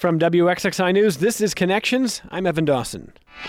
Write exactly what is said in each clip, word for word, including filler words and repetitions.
From W X X I News, this is Connections. I'm Evan Dawson.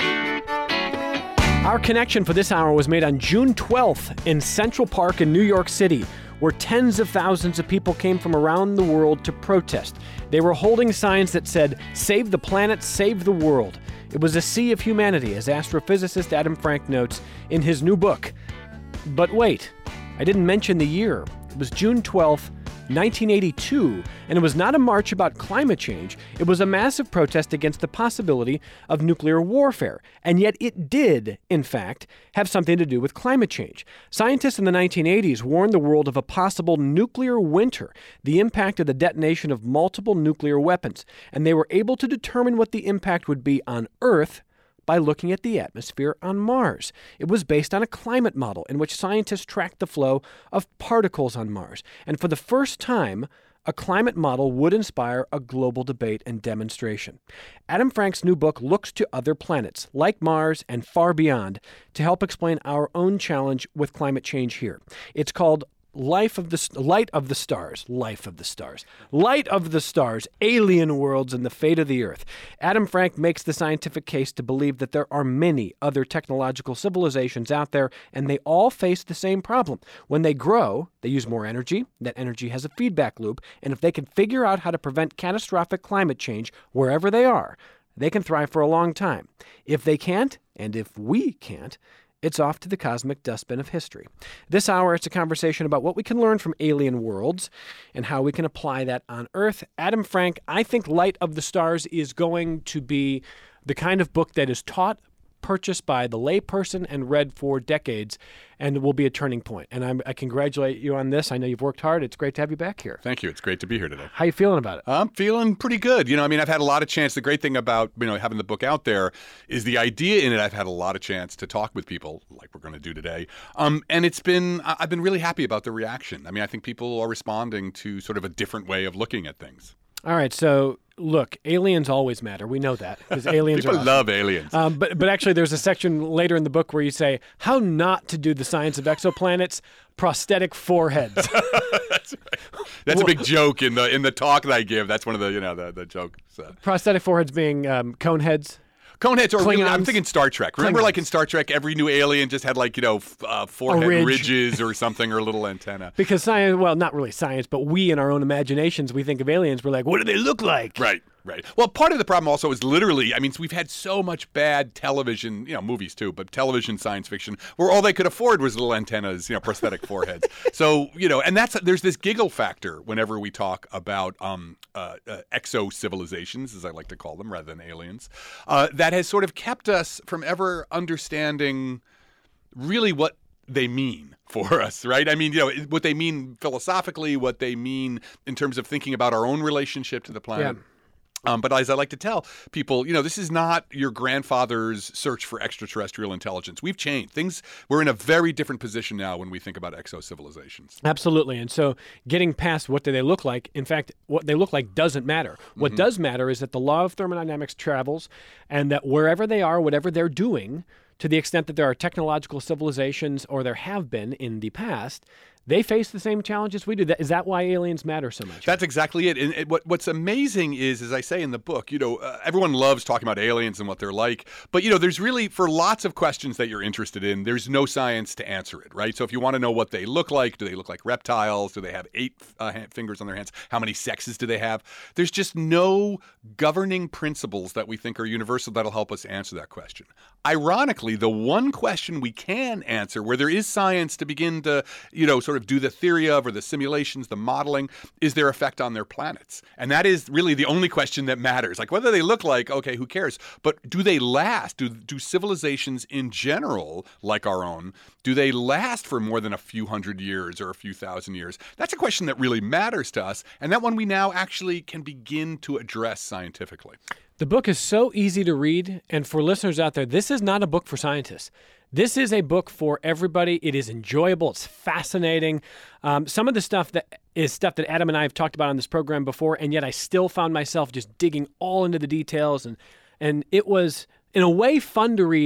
Our connection for this hour was made on June twelfth in Central Park in New York City, where tens of thousands of people came from around the world to protest. They were holding signs that said, "Save the planet, save the world." It was a sea of humanity, as astrophysicist Adam Frank notes in his new book. But wait, I didn't mention the year. It was June twelfth, nineteen eighty-two, and it was not a march about climate change. It was a massive protest against the possibility of nuclear warfare. And yet it did, in fact, have something to do with climate change. Scientists in the nineteen eighties warned the world of a possible nuclear winter, the impact of the detonation of multiple nuclear weapons. And they were able to determine what the impact would be on Earth by looking at the atmosphere on Mars. It was based on a climate model in which scientists tracked the flow of particles on Mars. And for the first time, a climate model would inspire a global debate and demonstration. Adam Frank's new book looks to other planets, like Mars and far beyond, to help explain our own challenge with climate change here. It's called Life of the Light of the Stars, Life of the Stars, Light of the Stars, Alien Worlds and the Fate of the Earth. Adam Frank makes the scientific case to believe that there are many other technological civilizations out there, and they all face the same problem. When they grow, they use more energy. That energy has a feedback loop, and if they can figure out how to prevent catastrophic climate change wherever they are, they can thrive for a long time. If they can't, and if we can't, it's off to the cosmic dustbin of history. This hour, it's a conversation about what we can learn from alien worlds and how we can apply that on Earth. Adam Frank, I think Light of the Stars is going to be the kind of book that is taught, purchased by the layperson, and read for decades, and will be a turning point. And I'm, I congratulate you on this. I know you've worked hard. It's great to have you back here. Thank you. It's great to be here today. How you feeling about it? I'm feeling pretty good. You know, I mean, I've had a lot of chance. The great thing about, you know, having the book out there is the idea in it. I've had a lot of chance to talk with people like we're going to do today. Um, and it's been, I've been really happy about the reaction. I mean, I think people are responding to sort of a different way of looking at things. All right, so look, aliens always matter. We know that because aliens People are awesome. love aliens. Um, but but actually, there's a section later in the book where you say how not to do the science of exoplanets: prosthetic foreheads. That's right. That's a big joke in the in the talk that I give. That's one of the you know the the jokes. Uh, prosthetic foreheads being um, cone heads. Coneheads, or really, I'm Klingons. thinking Star Trek. Remember, Klingons. like in Star Trek, every new alien just had like, you know, f- uh, forehead ridge. ridges or something, or a little antenna. Because science, well, not really science, but we in our own imaginations, we think of aliens. We're like, what do they look like? Right, right. Well, part of the problem also is literally, I mean, we've had so much bad television, you know, movies too, but television science fiction, where all they could afford was little antennas, you know, prosthetic foreheads. So, you know, and that's, there's this giggle factor whenever we talk about um, uh, uh, exo-civilizations, as I like to call them, rather than aliens, uh, that has sort of kept us from ever understanding really what they mean for us, right? I mean, you know, what they mean philosophically, what they mean in terms of thinking about our own relationship to the planet. Yeah. Um, but as I like to tell people, you know, this is not your grandfather's search for extraterrestrial intelligence. We've changed. Things, we're in a very different position now when we think about exo-civilizations. Absolutely. And so getting past what do they look like, in fact, what they look like doesn't matter. What mm-hmm. does matter is that the law of thermodynamics travels, and that wherever they are, whatever they're doing, to the extent that there are technological civilizations, or there have been in the past, they face the same challenges we do. Is that why aliens matter so much? That's exactly it. And it, what, what's amazing is, as I say in the book, you know, uh, everyone loves talking about aliens and what they're like. But, you know, there's really, for lots of questions that you're interested in, there's no science to answer it, right? So if you want to know what they look like, do they look like reptiles? Do they have eight uh, fingers on their hands? How many sexes do they have? There's just no governing principles that we think are universal that'll help us answer that question. Ironically, the one question we can answer, where there is science to begin to, you know, sort of do the theory of, or the simulations, the modeling, is their effect on their planets. And that is really the only question that matters. Like, whether they look like, okay, who cares? But do they last? Do, do civilizations in general, like our own, do they last for more than a few hundred years or a few thousand years? That's a question that really matters to us, and that one we now actually can begin to address scientifically. The book is so easy to read, and for listeners out there, this is not a book for scientists. This is a book for everybody. It is enjoyable. It's fascinating. Um, some of the stuff that is stuff that Adam and I have talked about on this program before, and yet I still found myself just digging all into the details, and and it was, in a way, fun to read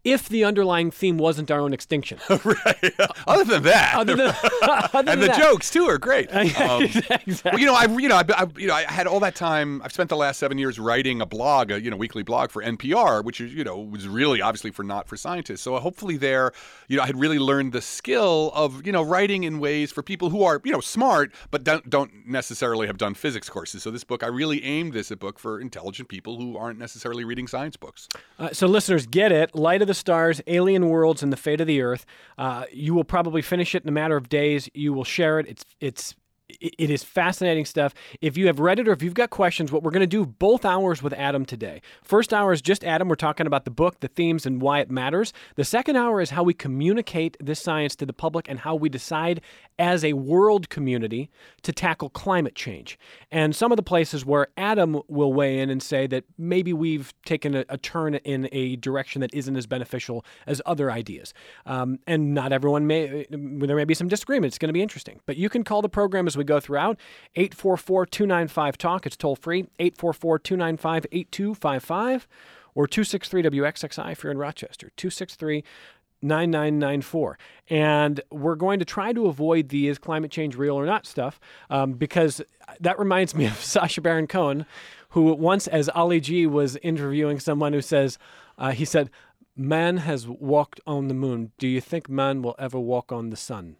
if the underlying theme wasn't our own extinction. Right. Other than that, Other than, other and than the that. jokes too are great. Um, exactly. well, you know, I you know I, I you know I had all that time. I've spent the last seven years writing a blog, a you know weekly blog for N P R, which is you know was really obviously for not for scientists. So hopefully there, you know, I had really learned the skill of you know writing in ways for people who are you know smart but don't don't necessarily have done physics courses. So this book, I really aimed this a book for intelligent people who aren't necessarily reading science books. Uh, so listeners, get it. Light of the Stars, Alien Worlds, and the Fate of the Earth. Uh, you will probably finish it in a matter of days. You will share it. It's it's it is fascinating stuff. If you have read it or if you've got questions, what we're going to do both hours with Adam today. First hour is just Adam. We're talking about the book, the themes, and why it matters. The second hour is how we communicate this science to the public and how we decide as a world community to tackle climate change. And some of the places where Adam will weigh in and say that maybe we've taken a, a turn in a direction that isn't as beneficial as other ideas. Um, and not everyone may, there may be some disagreement. It's going to be interesting. But you can call the program as we go throughout. eight four four, two nine five, talk. It's toll free. eight four four, two nine five, eight two five five or two six three W X X I if you're in Rochester. two six three, nine nine nine four. And we're going to try to avoid the is climate change real or not stuff um, because that reminds me of Sacha Baron Cohen, who once, as Ali G was interviewing someone who says, uh, he said, "Man has walked on the moon. Do you think man will ever walk on the sun?"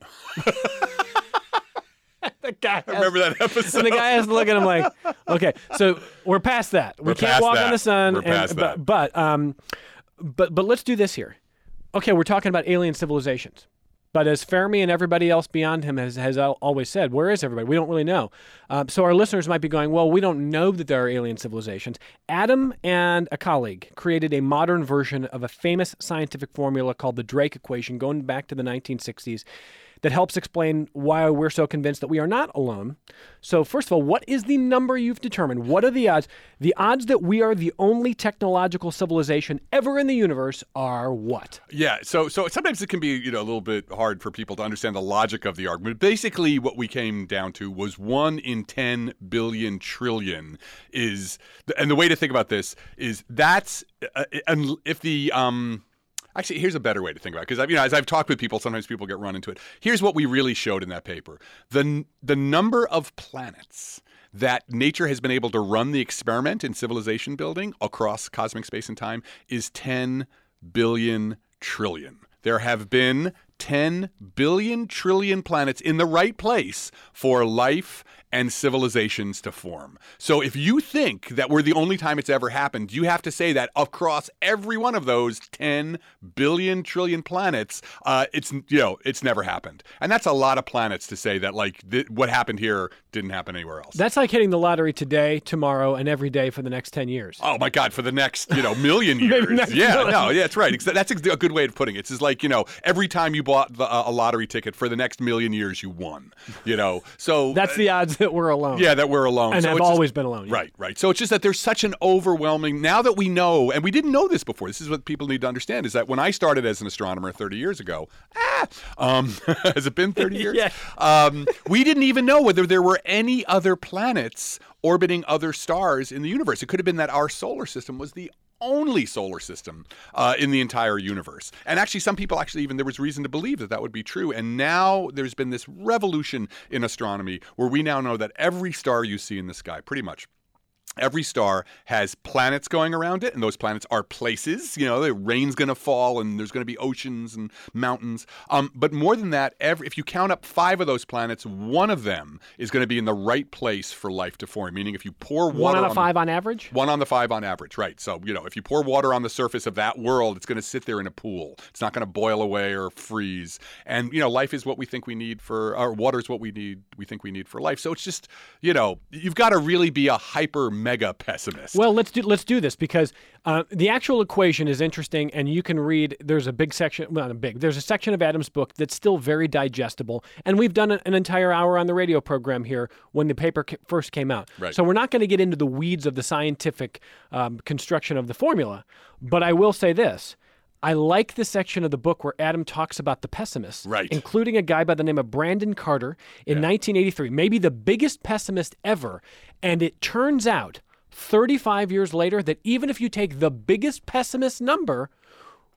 The guy I remember that episode. And the guy has to look at him like, okay, so we're past that. We We're can't past walk that. on the sun. We're past and, that. But, but, um, but, but let's do this here. Okay, we're talking about alien civilizations. But as Fermi and everybody else beyond him has, has al- always said, where is everybody? We don't really know. Um, so our listeners might be going, well, we don't know that there are alien civilizations. Adam and a colleague created a modern version of a famous scientific formula called the Drake equation going back to the nineteen sixties that helps explain why we're so convinced that we are not alone. So first of all, what is the number you've determined? What are the odds? The odds that we are the only technological civilization ever in the universe are what? Yeah, so so sometimes it can be you know a little bit hard for people to understand the logic of the argument. Basically, what we came down to was one in ten billion trillion is, and the way to think about this is that's uh, and if the um. Actually, here's a better way to think about it, because you know, as I've talked with people, sometimes people get run into it. Here's what we really showed in that paper. The, the number of planets that nature has been able to run the experiment in civilization building across cosmic space and time is ten billion trillion. There have been ten billion trillion planets in the right place for life and civilizations to form. So if you think that we're the only time it's ever happened, you have to say that across every one of those ten billion trillion planets, uh, it's you know it's never happened. And that's a lot of planets to say that like th- what happened here didn't happen anywhere else. That's like hitting the lottery today, tomorrow, and every day for the next ten years. Oh my God, for the next, you know, million years. next yeah, million. no, yeah, that's right. That's a good way of putting it. It's just like, you know, every time you bought the, uh, a lottery ticket for the next million years, you won, you know. So That's the odds that we're alone. Yeah, that we're alone. And so have it's always just, been alone. Yeah. Right, right. So it's just that there's such an overwhelming, now that we know, and we didn't know this before, this is what people need to understand, is that when I started as an astronomer thirty years ago, ah, um, has it been thirty years? Yeah. Um, we didn't even know whether there were any other planets orbiting other stars in the universe. It could have been that our solar system was the only solar system uh, in the entire universe. And actually, some people actually even, there was reason to believe that that would be true. And now there's been this revolution in astronomy where we now know that every star you see in the sky, pretty much, every star has planets going around it, and those planets are places. You know, the rain's going to fall, and there's going to be oceans and mountains. Um, but more than that, every, if you count up five of those planets, one of them is going to be in the right place for life to form. Meaning, if you pour water One out of on five the, on average? One on the five on average, right. So, you know, if you pour water on the surface of that world, it's going to sit there in a pool. It's not going to boil away or freeze. And, you know, life is what we think we need for, or water is what we need, we think we need for life. So it's just, you know, you've got to really be a hyper mega pessimist. Well, let's do let's do this because uh, the actual equation is interesting, and you can read. There's a big section, well, not a big. There's a section of Adam's book that's still very digestible, and we've done an entire hour on the radio program here when the paper ca- first came out. Right. So we're not going to get into the weeds of the scientific um, construction of the formula, but I will say this. I like the section of the book where Adam talks about the pessimists, Right. including a guy by the name of Brandon Carter in Yeah. nineteen eighty-three, maybe the biggest pessimist ever. And it turns out thirty-five years later that even if you take the biggest pessimist number,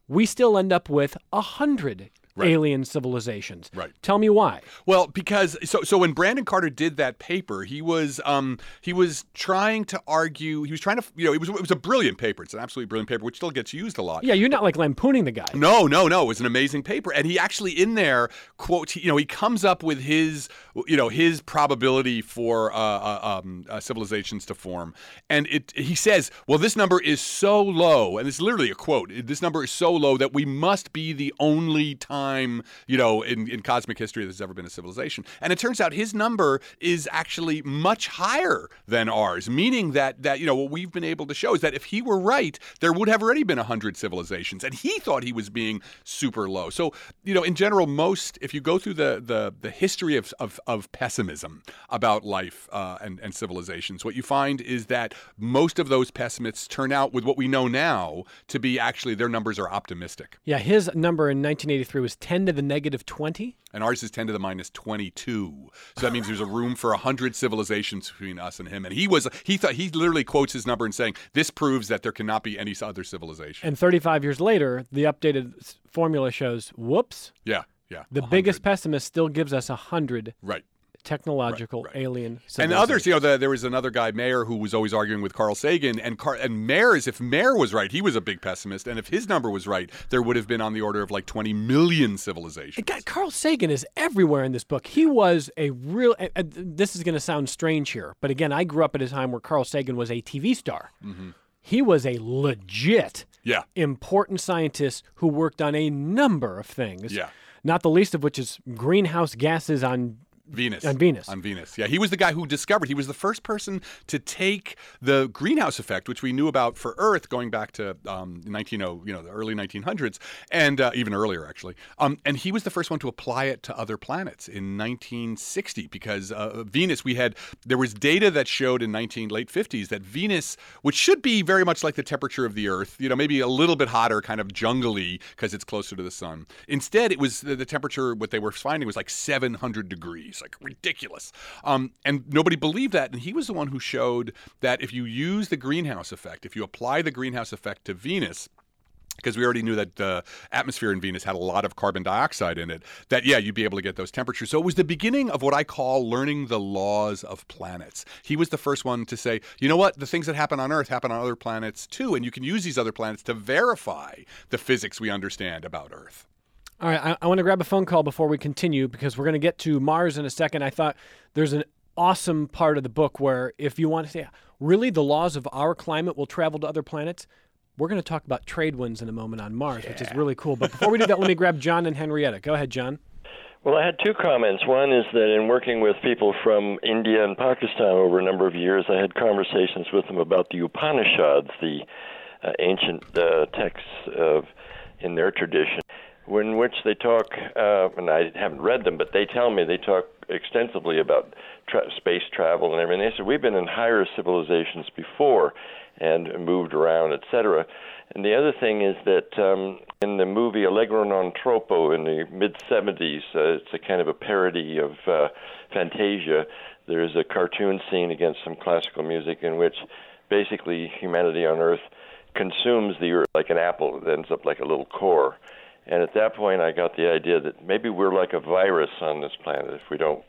we still end up with a hundred Right. alien civilizations. Right. Tell me why. Well, because so so when Brandon Carter did that paper, he was um he was trying to argue. He was trying to you know it was it was a brilliant paper. It's an absolutely brilliant paper, which still gets used a lot. Yeah, you're not like lampooning the guy. No, no, no. It was an amazing paper, and he actually in there quotes. You know, he comes up with his you know his probability for uh, uh, um, uh, civilizations to form, and it he says, well, this number is so low, and it's literally a quote. This number is so low that we must be the only time. Time, you know, in, in cosmic history there's ever been a civilization. And it turns out his number is actually much higher than ours, meaning that, that you know, what we've been able to show is that if he were right, there would have already been one hundred civilizations. And he thought he was being super low. So, you know, in general, most, if you go through the the, the history of, of, of pessimism about life uh, and, and civilizations, what you find is that most of those pessimists turn out with what we know now to be actually their numbers are optimistic. Yeah, his number in nineteen eighty-three was ten to the negative twenty. And ours is ten to the minus twenty-two. So that means there's a room for one hundred civilizations between us and him. And he was, he thought, he literally quotes his number and saying, this proves that there cannot be any other civilization. And thirty-five years later, the updated s- formula shows, whoops, Yeah, yeah. the one hundred. biggest pessimist still gives us one hundred Right. technological Right, right. alien And civilizations. others, you know, the, there was another guy, Mayer, who was always arguing with Carl Sagan. And Car- and Mayer, is if Mayer was right, he was a big pessimist. And if his number was right, there would have been on the order of like twenty million civilizations. God, Carl Sagan is everywhere in this book. He was a real. Uh, uh, this is going to sound strange here, but again, I grew up at a time where Carl Sagan was a T V star. Mm-hmm. He was a legit, Yeah. important scientist who worked on a number of things. Yeah. Not the least of which is greenhouse gases on. Venus. On Venus. On Venus. Yeah, he was the guy who discovered, he was the first person to take the greenhouse effect, which we knew about for Earth going back to um, nineteen oh, you know, the early nineteen hundreds, and uh, even earlier, actually. Um, and he was the first one to apply it to other planets in nineteen sixty because uh, Venus, we had, there was data that showed in nineteen late fifties that Venus, which should be very much like the temperature of the Earth, you know, maybe a little bit hotter, kind of jungly because it's closer to the sun. Instead, it was the, the temperature, what they were finding was like seven hundred degrees. Like ridiculous. Um, and nobody believed that. And he was the one who showed that if you use the greenhouse effect, if you apply the greenhouse effect to Venus, because we already knew that the atmosphere in Venus had a lot of carbon dioxide in it, that, yeah, you'd be able to get those temperatures. So it was the beginning of what I call learning the laws of planets. He was the first one to say, you know what, the things that happen on Earth happen on other planets too, and you can use these other planets to verify the physics we understand about Earth. All right, I, I want to grab a phone call before we continue because we're going to get to Mars in a second. I thought there's an awesome part of the book where if you want to say, really, the laws of our climate will travel to other planets, we're going to talk about trade winds in a moment on Mars, yeah. which is really cool. But before we do that, let me grab John and Henrietta. Go ahead, John. Well, I had two comments. One is that in working with people from India and Pakistan over a number of years, I had conversations with them about the Upanishads, the uh, ancient uh, texts of, in their tradition, in which they talk, uh, and I haven't read them, but they tell me they talk extensively about tra- space travel and everything. They said, we've been in higher civilizations before and moved around, et cetera. And the other thing is that um, in the movie Allegro non troppo in the mid-seventies, uh, it's a kind of a parody of uh, Fantasia. There's a cartoon scene against some classical music in which basically humanity on Earth consumes the Earth like an apple. It ends up like a little core. And at that point, I got the idea that maybe we're like a virus on this planet if we don't,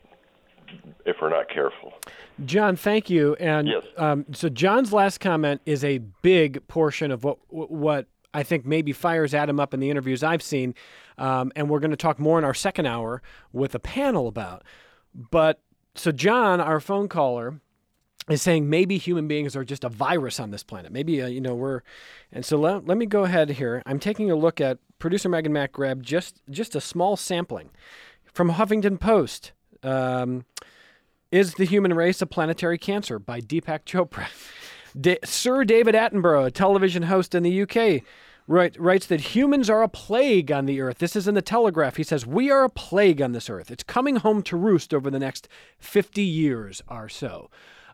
if we're not careful. John, thank you. And yes. um, so John's last comment is a big portion of what what I think maybe fires Adam up in the interviews I've seen, um, and we're going to talk more in our second hour with a panel about. But so John, our phone caller, is saying maybe human beings are just a virus on this planet. Maybe, uh, you know, we're... And so let, let me go ahead here. I'm taking a look at, producer Megan Mack grabbed just, just a small sampling from Huffington Post. Um, Is the Human Race a Planetary Cancer? By Deepak Chopra. Da- Sir David Attenborough, a television host in the U K, write, writes that humans are a plague on the Earth. This is in the Telegraph. He says, we are a plague on this Earth. It's coming home to roost over the next fifty years or so.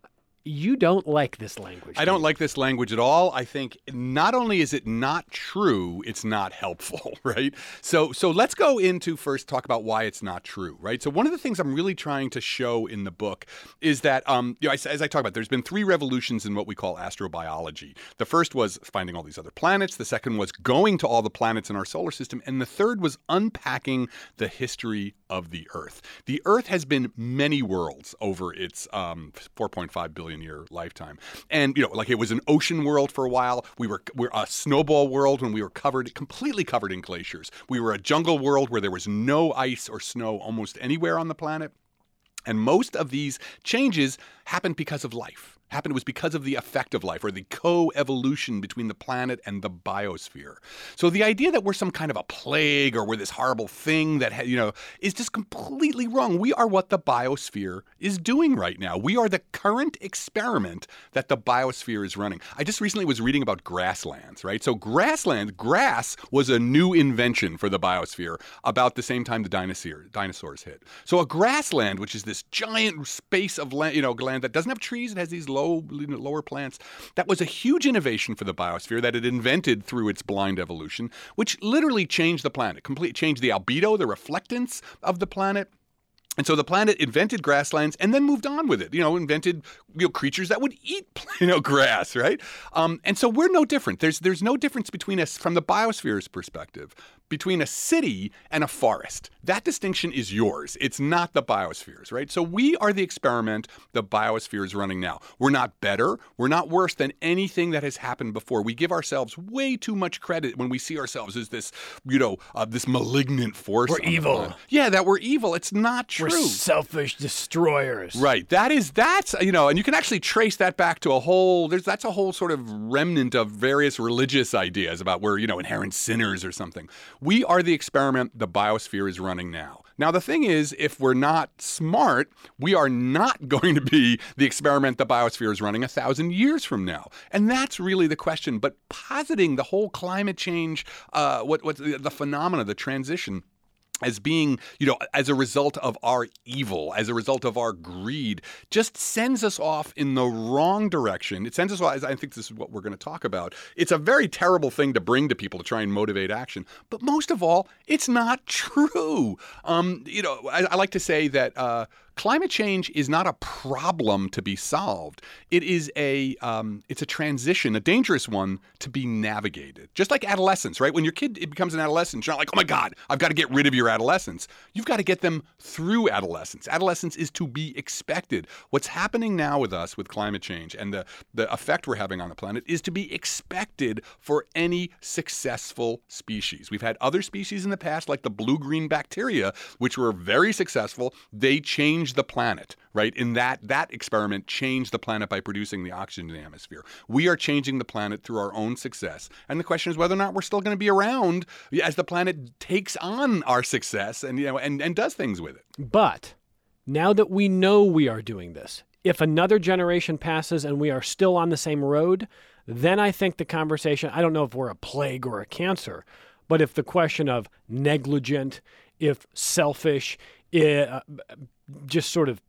You don't like this language. I don't like this language at all. I think not only is it not true, it's not helpful, right? So so let's go into first talk about why it's not true, right? So one of the things I'm really trying to show in the book is that, um, you know, as I talk about, there's been three revolutions in what we call astrobiology. The first was finding all these other planets. The second was going to all the planets in our solar system. And the third was unpacking the history of the Earth. The Earth has been many worlds over its um, four point five billion year lifetime. And, you know, like it was an ocean world for a while. We were, we're a snowball world when we were covered, completely covered in glaciers. We were a jungle world where there was no ice or snow almost anywhere on the planet. And most of these changes happened because of life. Happened was because of the effect of life, or the co-evolution between the planet and the biosphere. So the idea that we're some kind of a plague or we're this horrible thing that, you know, is just completely wrong. We are what the biosphere is doing right now. We are the current experiment that the biosphere is running. I just recently was reading about grasslands, right? So grassland, grass was a new invention for the biosphere about the same time the dinosaur, dinosaurs hit. So a grassland, which is this giant space of land, you know, land that doesn't have trees, it has these low lower plants. That was a huge innovation for the biosphere that it invented through its blind evolution, which literally changed the planet, completely changed the albedo, the reflectance of the planet. And so the planet invented grasslands and then moved on with it, you know, invented, you know, creatures that would eat, you know, grass, right? Um, and so we're no different. There's there's no difference between us, from the biosphere's perspective, between a city and a forest. That distinction is yours. It's not the biosphere's, right? So we are the experiment the biosphere is running now. We're not better. We're not worse than anything that has happened before. We give ourselves way too much credit when we see ourselves as this, you know, uh, this malignant force. We're evil. Yeah, that we're evil. It's not true. We're selfish destroyers. Right. That is, that's, you know, and you can actually trace that back to a whole, there's, that's a whole sort of remnant of various religious ideas about we're, you know, inherent sinners or something. We are the experiment the biosphere is running now. Now, the thing is, if we're not smart, we are not going to be the experiment the biosphere is running a thousand years from now. And that's really the question. But positing the whole climate change, uh, what, what the phenomena, the transition, as being, you know, as a result of our evil, as a result of our greed, just sends us off in the wrong direction. It sends us off, I think this is what we're going to talk about. It's a very terrible thing to bring to people to try and motivate action. But most of all, it's not true. Um, you know, I, I like to say that uh, climate change is not a problem to be solved. It is a um, it's a transition, a dangerous one, to be navigated. Just like adolescence, right? When your kid it becomes an adolescent, you're not like, oh my God, I've got to get rid of your adolescence. You've got to get them through adolescence. Adolescence is to be expected. What's happening now with us with climate change and the, the effect we're having on the planet is to be expected for any successful species. We've had other species in the past, like the blue-green bacteria, which were very successful. They changed the planet, right? In that, that experiment changed the planet by producing the oxygen in the atmosphere. We are changing the planet through our own success. And the question is whether or not we're still going to be around as the planet takes on our success and, you know, and, and does things with it. But now that we know we are doing this, if another generation passes and we are still on the same road, then I think the conversation, I don't know if we're a plague or a cancer, but if the question of negligent, if selfish, uh, just sort of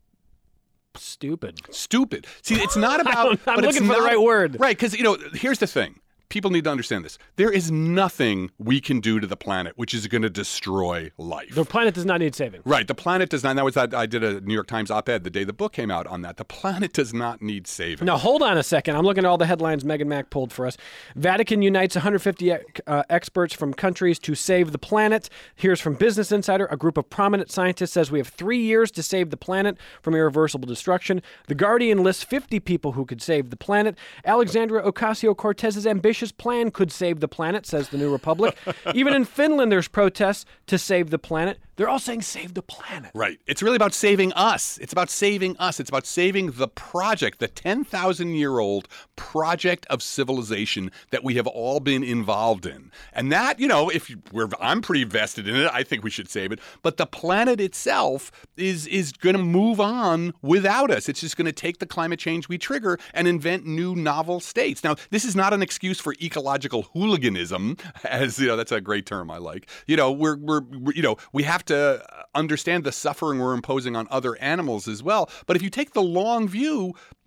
stupid. Stupid. See, it's not about... I'm but looking it's for not, the right word. Right, because, you know, here's the thing. People need to understand this. There is nothing we can do to the planet which is going to destroy life. The planet does not need saving. Right. The planet does not. That was that. I did a New York Times op-ed the day the book came out on that. The planet does not need saving. Now, hold on a second. I'm looking at all the headlines Megan Mack pulled for us. Vatican unites one hundred fifty uh, experts from countries to save the planet. Here's from Business Insider. A group of prominent scientists says we have three years to save the planet from irreversible destruction. The Guardian lists fifty people who could save the planet. Alexandria Ocasio-Cortez's ambitious plan could save the planet, says the New Republic. Even in Finland, there's protests to save the planet. They're all saying save the planet. Right. It's really about saving us. It's about saving us. It's about saving the project, the ten thousand year old project of civilization that we have all been involved in. And that, you know, if we're, I'm pretty vested in it, I think we should save it. But the planet itself is, is going to move on without us. It's just going to take the climate change we trigger and invent new novel states. Now, this is not an excuse for ecological hooliganism, as, you know, that's a great term I like. You know, we're, we're, we're you know, we have to understand the suffering we're imposing on other animals as well. But if you take the long view,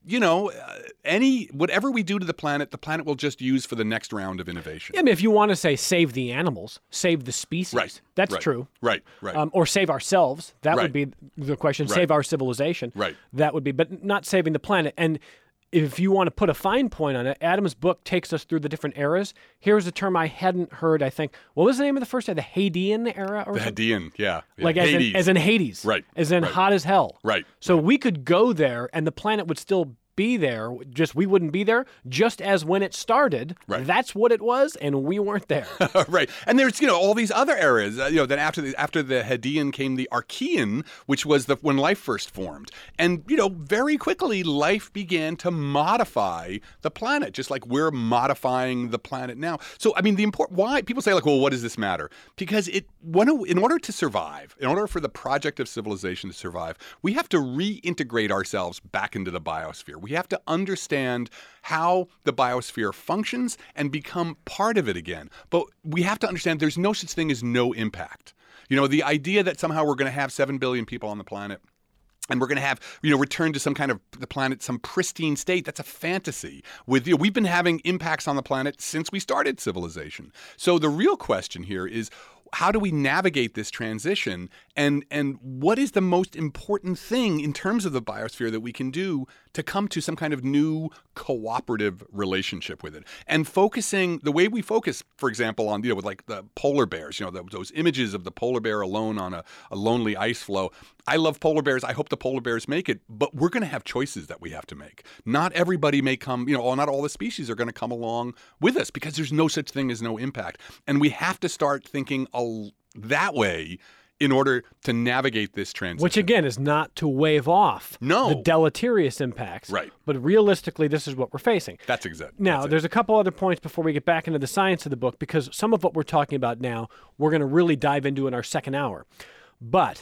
you know, uh, any whatever we do to the planet, the planet will just use for the next round of innovation. I mean, if you want to say save the animals, save the species, Right. that's right. true. Right, right. Um, or save ourselves, that Right. would be the question. Right. Save our civilization, Right. that would be, but not saving the planet. And if you want to put a fine point on it, Adam's book takes us through the different eras. Here's a term I hadn't heard, I think. What was the name of the first era? The Hadean era? Or the something? Hadean, yeah. yeah. Like as in, Hades. as in Hades. Right, As in right. hot as hell. Right, So we could go there and the planet would still be there, just we wouldn't be there, just as when it started. Right. That's what it was, and we weren't there. Right, and there's you know all these other eras. Uh, you know, then after the after the Hadean came the Archean, which was the when life first formed, and you know very quickly life began to modify the planet, just like we're modifying the planet now. So I mean, the important why people say like, well, what does this matter? Because it one in order to survive, in order for the project of civilization to survive, we have to reintegrate ourselves back into the biosphere. We have to understand how the biosphere functions and become part of it again. But we have to understand there's no such thing as no impact. You know, the idea that somehow we're going to have seven billion people on the planet and we're going to have, you know, return to some kind of the planet, some pristine state. That's a fantasy. With you know, we've been having impacts on the planet since we started civilization. So the real question here is, how do we navigate this transition, and and what is the most important thing in terms of the biosphere that we can do to come to some kind of new cooperative relationship with it? And focusing the way we focus, for example, on you know with like the polar bears, you know the, those images of the polar bear alone on a, a lonely ice floe. I love polar bears. I hope the polar bears make it, but we're going to have choices that we have to make. Not everybody may come, you know, or not all the species are going to come along with us because there's no such thing as no impact, and we have to start thinking a, that way in order to navigate this transition. Which, again, is not to wave off No. the deleterious impacts. Right. But realistically, this is what we're facing. That's exactly. Now, that's it. there's a couple other points before we get back into the science of the book, because some of what we're talking about now, we're going to really dive into in our second hour. But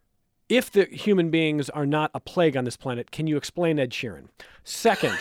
if the human beings are not a plague on this planet, can you explain Ed Sheeran? Second...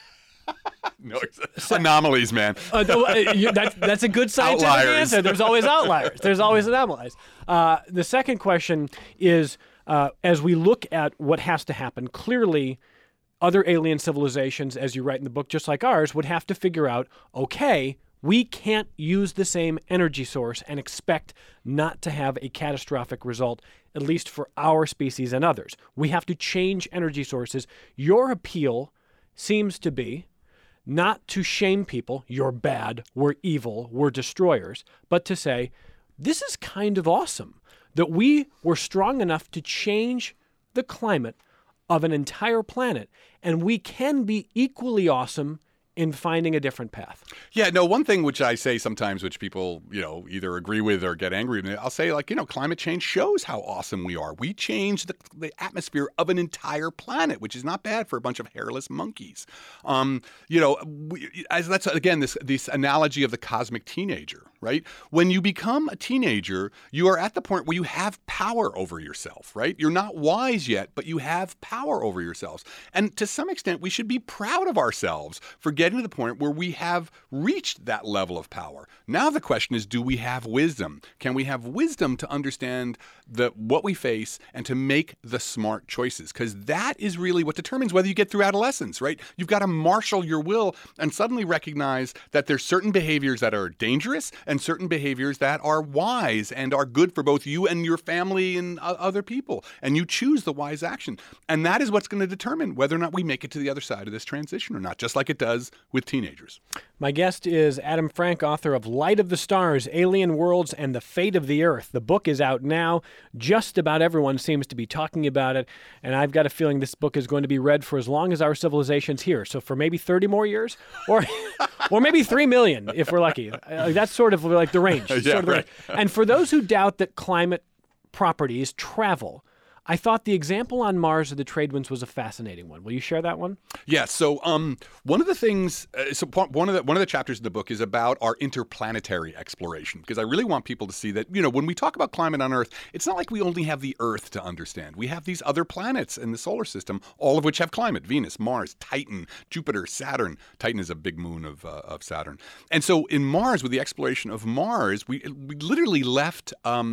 No, anomalies, man. uh, you, that's, that's a good scientific Outliers. answer. There's always outliers. There's always anomalies. Uh, the second question is, uh, as we look at what has to happen, clearly other alien civilizations, as you write in the book, just like ours, would have to figure out, okay, we can't use the same energy source and expect not to have a catastrophic result, at least for our species and others. We have to change energy sources. Your appeal seems to be not to shame people, you're bad, we're evil, we're destroyers, but to say, this is kind of awesome that we were strong enough to change the climate of an entire planet, and we can be equally awesome in finding a different path. Yeah, no, one thing which I say sometimes, which people, you know, either agree with or get angry with me, I'll say, like, you know, climate change shows how awesome we are. We change the, the atmosphere of an entire planet, which is not bad for a bunch of hairless monkeys. Um, you know, we, as that's, again, this, this analogy of the cosmic teenager, right? When you become a teenager, you are at the point where you have power over yourself, right? You're not wise yet, but you have power over yourselves. And to some extent, we should be proud of ourselves for getting getting to the point where we have reached that level of power. Now the question is, do we have wisdom? Can we have wisdom to understand the what we face and to make the smart choices? Because that is really what determines whether you get through adolescence, right? You've got to marshal your will and suddenly recognize that there's certain behaviors that are dangerous and certain behaviors that are wise and are good for both you and your family and other people. And you choose the wise action. And that is what's going to determine whether or not we make it to the other side of this transition or not, just like it does with teenagers. My guest is Adam Frank, author of Light of the Stars, Alien Worlds, and the Fate of the Earth. The book is out now. Just about everyone seems to be talking about it, and I've got a feeling this book is going to be read for as long as our civilization's here. So for maybe thirty more years, or or maybe three million if we're lucky. Uh, that's sort of like the range. Yeah, sort of the right. range. And for those who doubt that climate properties travel, I thought the example on Mars of the trade winds was a fascinating one. Will you share that one? Yeah. So, um, one of the things, uh, so one of the one of the chapters in the book is about our interplanetary exploration, because I really want people to see that, you know, when we talk about climate on Earth, it's not like we only have the Earth to understand. We have these other planets in the solar system, all of which have climate: Venus, Mars, Titan, Jupiter, Saturn. Titan is a big moon of uh, of Saturn. And so, in Mars, with the exploration of Mars, we we literally left. Um,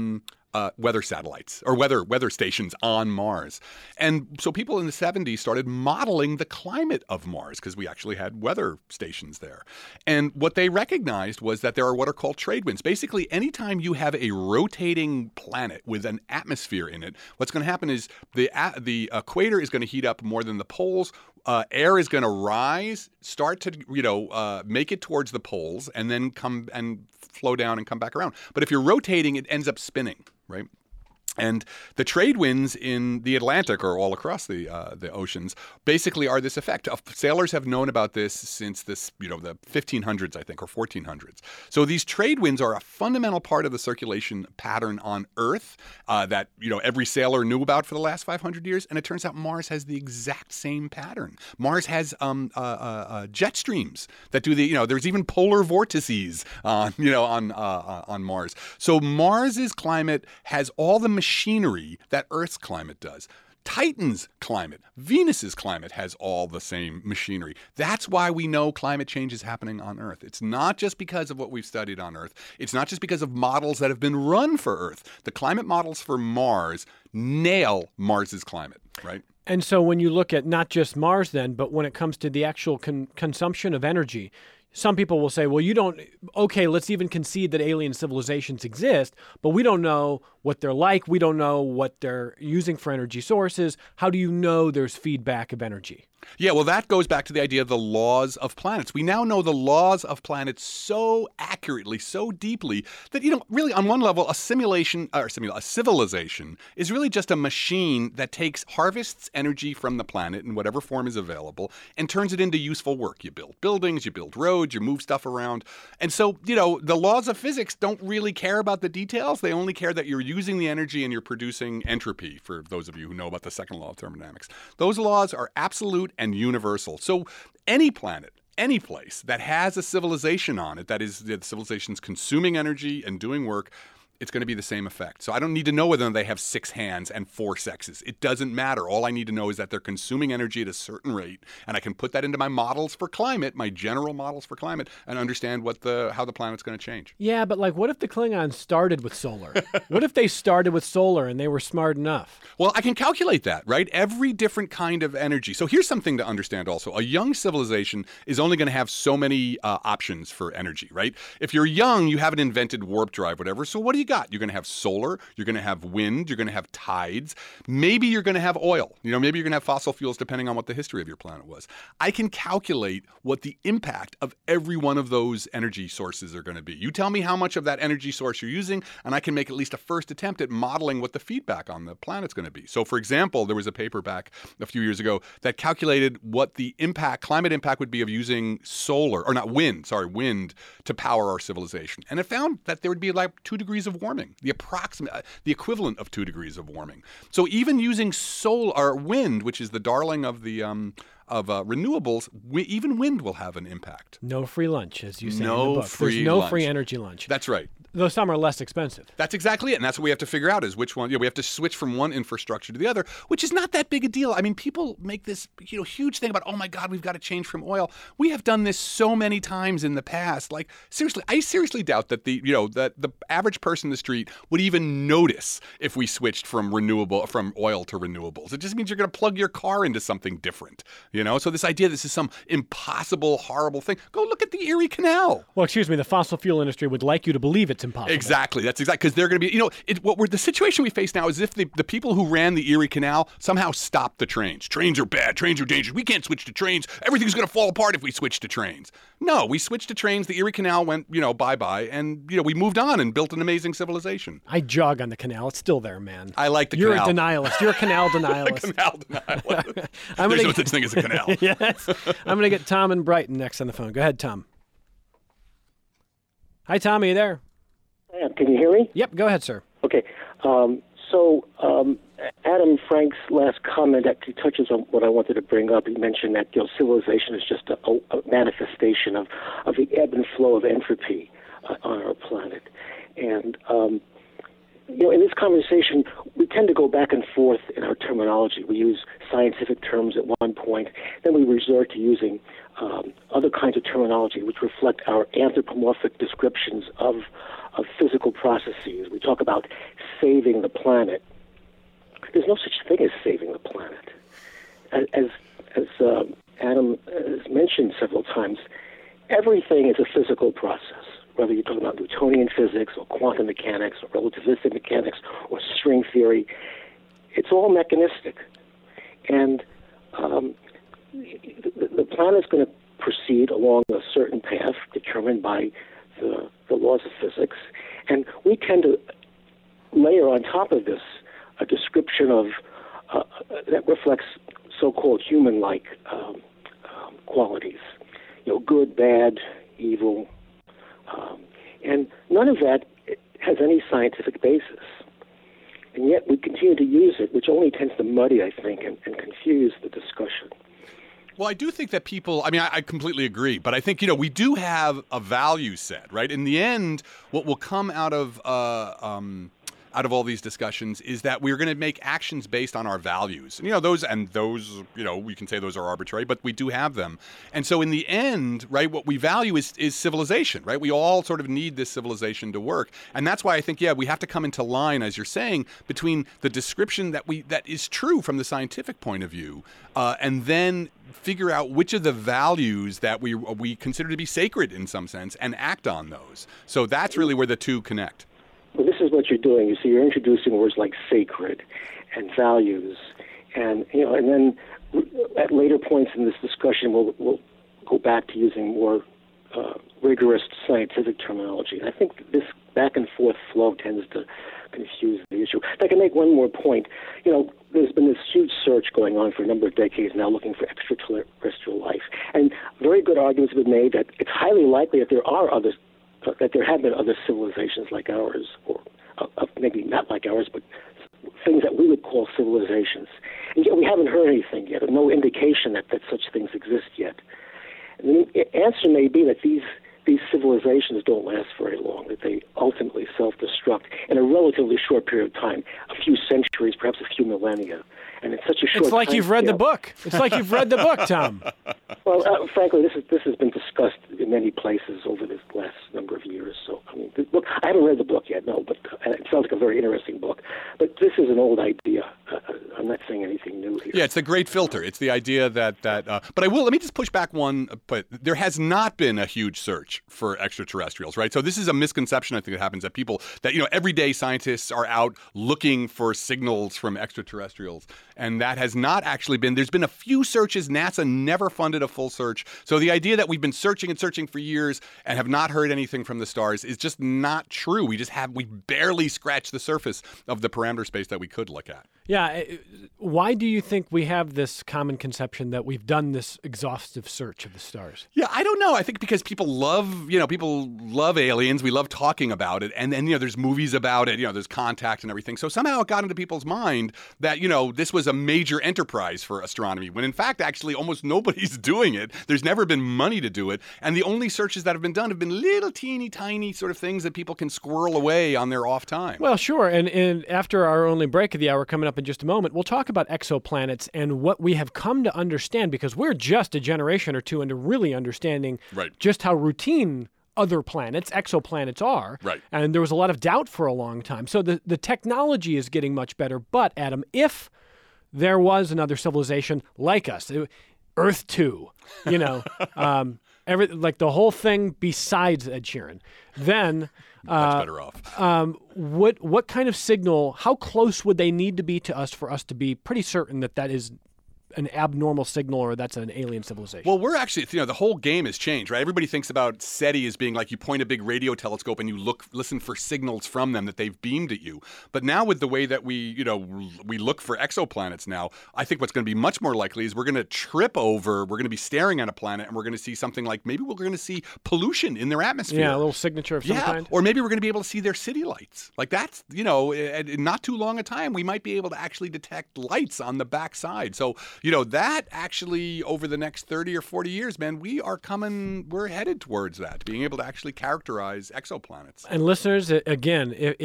uh, weather satellites or weather weather stations on Mars. And so people in the seventies started modeling the climate of Mars because we actually had weather stations there. And what they recognized was that there are what are called trade winds. Basically, anytime you have a rotating planet with an atmosphere in it, what's going to happen is the the equator is going to heat up more than the poles. Uh, air is going to rise, start to, you know, uh, make it towards the poles, and then come and flow down and come back around. But if you're rotating, it ends up spinning, right? And the trade winds in the Atlantic or all across the uh, the oceans basically are this effect. Uh, sailors have known about this since this, you know, the fifteen hundreds, I think, or fourteen hundreds. So these trade winds are a fundamental part of the circulation pattern on Earth uh, that, you know, every sailor knew about for the last five hundred years. And it turns out Mars has the exact same pattern. Mars has um, uh, uh, uh, jet streams that do the, you know, there's even polar vortices on, you know, on uh, on Mars. So Mars's climate has all the machinery that Earth's climate does. Titan's climate, Venus's climate has all the same machinery. That's why we know climate change is happening on Earth. It's not just because of what we've studied on Earth. It's not just because of models that have been run for Earth. The climate models for Mars nail Mars's climate, right? And so when you look at not just Mars then, but when it comes to the actual con- consumption of energy, some people will say, well, you don't, okay, let's even concede that alien civilizations exist, but we don't know what they're like. We don't know what they're using for energy sources. How do you know there's feedback of energy? Yeah, well, that goes back to the idea of the laws of planets. We now know the laws of planets so accurately, so deeply, that, you know, really on one level, a simulation, or simula, a civilization is really just a machine that takes, harvests energy from the planet in whatever form is available and turns it into useful work. You build buildings, you build roads, you move stuff around. And so, you know, the laws of physics don't really care about the details. They only care that you're using the energy and you're producing entropy, for those of you who know about the second law of thermodynamics. Those laws are absolute and universal. So any planet, any place that has a civilization on it, that is, the civilization's consuming energy and doing work, it's going to be the same effect. So I don't need to know whether they have six hands and four sexes. It doesn't matter. All I need to know is that they're consuming energy at a certain rate, and I can put that into my models for climate, my general models for climate, and understand what the how the planet's going to change. Yeah, but like, what if the Klingons started with solar? What if they started with solar and they were smart enough? Well, I can calculate that, right? Every different kind of energy. So here's something to understand also. A young civilization is only going to have so many uh, options for energy, right? If you're young, you haven't invented warp drive, whatever. So what do you got? You're going to have solar, you're going to have wind, you're going to have tides. Maybe you're going to have oil. You know, maybe you're going to have fossil fuels depending on what the history of your planet was. I can calculate what the impact of every one of those energy sources are going to be. You tell me how much of that energy source you're using, and I can make at least a first attempt at modeling what the feedback on the planet's going to be. So, for example, there was a paper back a few years ago that calculated what the impact, climate impact would be of using solar, or not wind, sorry, wind to power our civilization. And it found that there would be like two degrees of warming, the approximate, uh, the equivalent of two degrees of warming. So even using solar or wind, which is the darling of the um, of uh, renewables, we, even wind will have an impact. No free lunch, as you say no in the book. Free There's no lunch. free energy lunch. That's right. Though some are less expensive. That's exactly it. And that's what we have to figure out is which one. You know, we have to switch from one infrastructure to the other, which is not that big a deal. I mean, people make this, you know, huge thing about, oh my God, we've got to change from oil. We have done this so many times in the past. Like, seriously, I seriously doubt that the, you know, that the average person in the street would even notice if we switched from renewable, from oil to renewables. It just means you're going to plug your car into something different, you know? So this idea this is some impossible, horrible thing. Go look at the Erie Canal. Well, excuse me, the fossil fuel industry would like you to believe it's impossible. Exactly. That's exactly, because they're going to be, you know, it, what we're, the situation we face now is if the, the people who ran the Erie Canal somehow stopped the trains. Trains are bad. Trains are dangerous. We can't switch to trains. Everything's going to fall apart if we switch to trains. No, we switched to trains. The Erie Canal went, you know, bye-bye. And, you know, we moved on and built an amazing civilization. I jog on the canal. It's still there, man. I like the You're canal. You're a denialist. You're a canal denialist. A canal denialist. I'm There's gonna, no such thing as a canal. Yes. I'm going to get Tom in Brighton next on the phone. Go ahead, Tom. Hi, Tom. Are you there? Yeah, can you hear me? Yep, go ahead, sir. Okay. Um, so um, Adam Frank's last comment actually touches on what I wanted to bring up. He mentioned that, you know, civilization is just a, a manifestation of, of the ebb and flow of entropy uh, on our planet. And, um, you know, in this conversation, we tend to go back and forth in our terminology. We use scientific terms at one point, then we resort to using um, other kinds of terminology which reflect our anthropomorphic descriptions of of physical processes. We talk about saving the planet. There's no such thing as saving the planet. As as uh, Adam has mentioned several times, everything is a physical process. Whether you're talking about Newtonian physics or quantum mechanics or relativistic mechanics or string theory, it's all mechanistic. And um, the, the planet's going to proceed along a certain path determined by the, the laws of physics. And we tend to layer on top of this a description of uh, that reflects so-called human-like um, um, qualities. You know, good, bad, evil. Um, and none of that has any scientific basis. And yet we continue to use it, which only tends to muddy, I think, and, and confuse the discussion. Well, I do think that people, I mean, I, I completely agree, but I think, you know, we do have a value set, right? In the end, what will come out of uh, um, out of all these discussions is that we're going to make actions based on our values. And, you know, those, and those, you know, we can say those are arbitrary, but we do have them. And so in the end, right, what we value is, is civilization, right? We all sort of need this civilization to work. And that's why I think, yeah, we have to come into line, as you're saying, between the description that we, that is true from the scientific point of view, uh, and then figure out which of the values that we we consider to be sacred in some sense and act on those. So that's really where the two connect. Well, this is what you're doing. You see, you're introducing words like sacred and values, and you know, and then at later points in this discussion, we'll we'll go back to using more uh, rigorous scientific terminology. And I think this back and forth flow tends to confuse the issue. If I can make one more point, you know, there's been this huge search going on for a number of decades now looking for extraterrestrial life, and very good arguments have been made that it's highly likely that there are others. That there have been other civilizations like ours, or uh, maybe not like ours, but things that we would call civilizations. And yet we haven't heard anything yet, or no indication that, that such things exist yet. And the answer may be that these these civilizations don't last very long, that they ultimately self-destruct in a relatively short period of time, a few centuries, perhaps a few millennia. And it's such a short It's like time you've read scale. the book. It's like you've read the book, Tom. Well, uh, frankly, this is this has been discussed in many places over this last number of years. So, I mean, the book, I haven't read the book yet, no, but uh, it sounds like a very interesting book. But this is an old idea. Uh, I'm not saying anything new here. Yeah, it's the great filter. It's the idea that that. Uh, but I will let me just push back one. But there has not been a huge search for extraterrestrials, right? So this is a misconception I think that happens that people that you know every day scientists are out looking for signals from extraterrestrials, and that has not actually been. There's been a few searches. NASA never funded a full search. So the idea that we've been searching and searching for years and have not heard anything from the stars is just not true. We just have we barely scratched the surface of the parameter space that we could look at. Yeah. Why do you think we have this common conception that we've done this exhaustive search of the stars? Yeah, I don't know. I think because people love, you know, people love aliens. We love talking about it. And then, you know, there's movies about it. You know, there's Contact and everything. So somehow it got into people's mind that, you know, this was a major enterprise for astronomy, when in fact, actually, almost nobody's doing it. There's never been money to do it. And the only searches that have been done have been little teeny tiny sort of things that people can squirrel away on their off time. Well, sure. And, and after our only break of the hour coming up in just a moment, we'll talk about exoplanets and what we have come to understand, because we're just a generation or two into really understanding right. just how routine other planets, exoplanets are. Right. And there was a lot of doubt for a long time. So the, the technology is getting much better. But, Adam, if there was another civilization like us, Earth two, you know, um, every, like the whole thing besides Ed Sheeran, then much uh, better off. Um, what what kind of signal? How close would they need to be to us for us to be pretty certain that that is an abnormal signal or that's an alien civilization? Well, we're actually, you know, the whole game has changed, right? Everybody thinks about SETI as being like you point a big radio telescope and you look, listen for signals from them that they've beamed at you. But now with the way that we, you know, we look for exoplanets now, I think what's going to be much more likely is we're going to trip over, we're going to be staring at a planet and we're going to see something like maybe we're going to see pollution in their atmosphere. Yeah, a little signature of some yeah. kind. Or maybe we're going to be able to see their city lights. Like that's, you know, in not too long a time, we might be able to actually detect lights on the backside. So, you know, that actually over the next thirty or forty years, man, we are coming, we're headed towards that, being able to actually characterize exoplanets. And listeners, again, if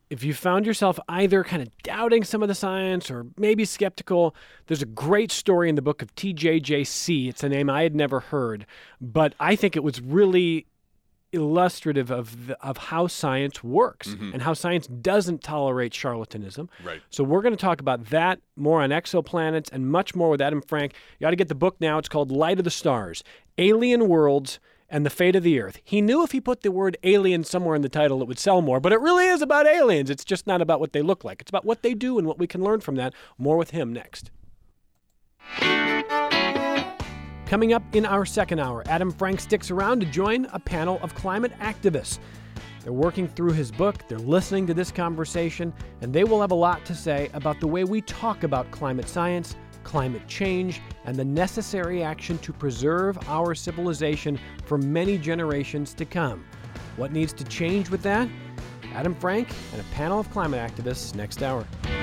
if you found yourself either kind of doubting some of the science or maybe skeptical, there's a great story in the book of T J J C. It's a name I had never heard, but I think it was really illustrative of the, of how science works mm-hmm. and how science doesn't tolerate charlatanism. Right. So we're going to talk about that, more on exoplanets, and much more with Adam Frank. You got to get the book now. It's called Light of the Stars, Alien Worlds and the Fate of the Earth. He knew if he put the word alien somewhere in the title, it would sell more, but it really is about aliens. It's just not about what they look like. It's about what they do and what we can learn from that. More with him next. Coming up in our second hour, Adam Frank sticks around to join a panel of climate activists. They're working through his book, they're listening to this conversation, and they will have a lot to say about the way we talk about climate science, climate change, and the necessary action to preserve our civilization for many generations to come. What needs to change with that? Adam Frank and a panel of climate activists next hour.